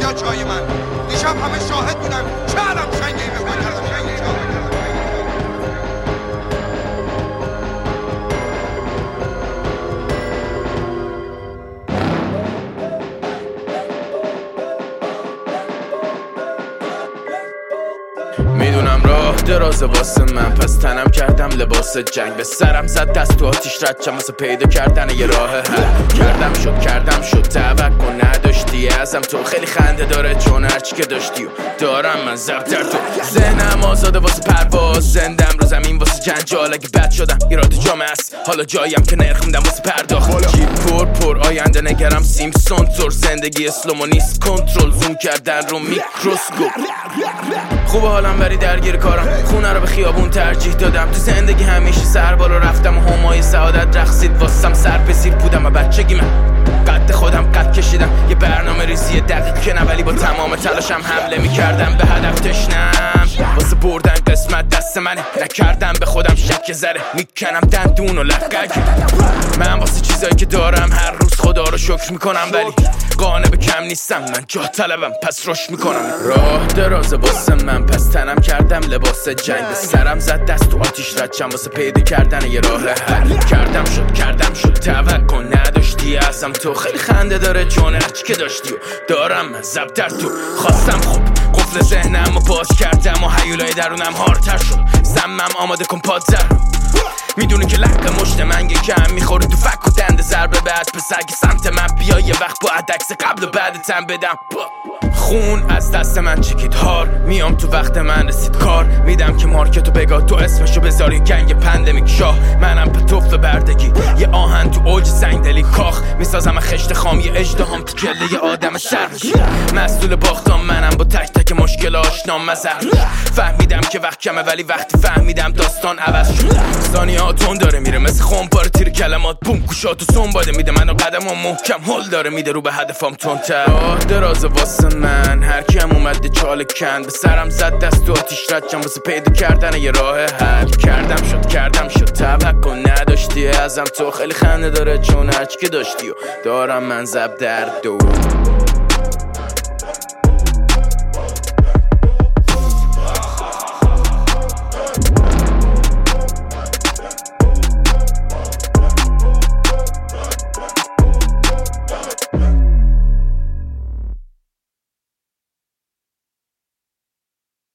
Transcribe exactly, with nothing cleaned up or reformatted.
اینجا جای من. دیشب همه شاهد بودن چه علم شنگی به من کردم. میدونم راه درازه واسه من، پس تنم کردم لباس جنگ. به سرم زد دست تو آتیش رد چم واسه پیدا کردن یه راه حل. کردم شد کردم شد توقع نداشتی ازم تو، خیلی خنده داره چون هرچی که داشتی و دارم من زب در تو. ذهنم آزاده واسه پرواز، زندم رو زمین واسه جنجال. اگه بد شدم ایراد جامعه است، حالا جایم که نرخ میدم واسه پرداخت. جیب پر پر آینده نگرم سیمسون تور، زندگی اسلومو نیست کنترل، زوم کردن رو میکروسکوپ. خوب حالم ولی درگیر کارم، خونه رو به خیابون ترجیح دادم. تو زندگی همیشه سر بالا رفتم و همای سعادت رقصید واسم. سر به زیر بودم و بچگی من قد خودم قد کشیدم. یه برنامه ریزی دقیق که نه، ولی با تمام تلاشم حمله میکردم به هدف تشنم. واسه بردن قسمت دست منه، نکردم به خودم شک ذره. میکنم دندون و لقک من واسه چیزایی که دارم. هر روز خدا رو شکر میکنم ولی قانع به کم نیستم. من جا طلبم پس رشد میکنم. راه درازه واسه من، پس تنم کردم لباس جنگ. به سرم زد دست تو آتیش رد چم واسه پیدا کردن یه راه حل. کردم شد کردم شد توقع نداشتی ازم تو، خیلی خنده داره چون هرچی که داشتی و دارم من زب در تو. خواستم خوب قفل ذهنم و باز کردم و هیولای درونم هارتر شد. زمم آماده کن پادزر، میدونی که لحق مشت من یه کم میخوری تو فک و دنده ضربه بعد پسر که سمت من بیا. یه وقت با عدکس قبل و بعدتم بدم خون از دست من چکید هار. میام تو وقت من رسید کار، میدم که مارکتو بگاه تو اسمشو بذاری گنگ پندمیک شاه. منم پتوف بردگی یه آهن تو اوج سنگدلی کاخ. میسازم خشت خام یه اژدهام تو کله یه آدم سرش. مسئول باختم منم با تک تک مشکل آشنام مزر. فهمیدم که وقت کمه ولی وقتی فهمیدم داستان عوض شد. ثانیهاتون داره میره مثل خمپاره تیر کلمات بوم گوشاتو سنباده میده. منو قدمم محکم هل داره میده رو به هدفم تندتر. راه درازه واسه من، هر کیم اومده چاله کند. به سرم زد دست تو آتیش رد چم واسه پیدا کردن یه راه حل. کردم شد کردم شد توقع نداشتی ازم تو، خیلی خنده داره چون هرچی که داشتی و دارم من زب در دو.